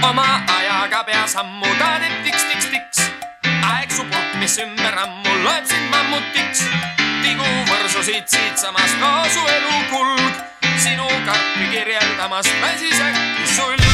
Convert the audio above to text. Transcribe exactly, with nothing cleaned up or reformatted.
oma ajaga pea sammu, ta teeb tiks, tiks, tiks. Aeg su purk, mis ümber ammu loeb sind mammutiks. Tigu võrsu siit, siit samas ka su elu kulg. Sinu karpi kirjeldamas väsis äkki sul.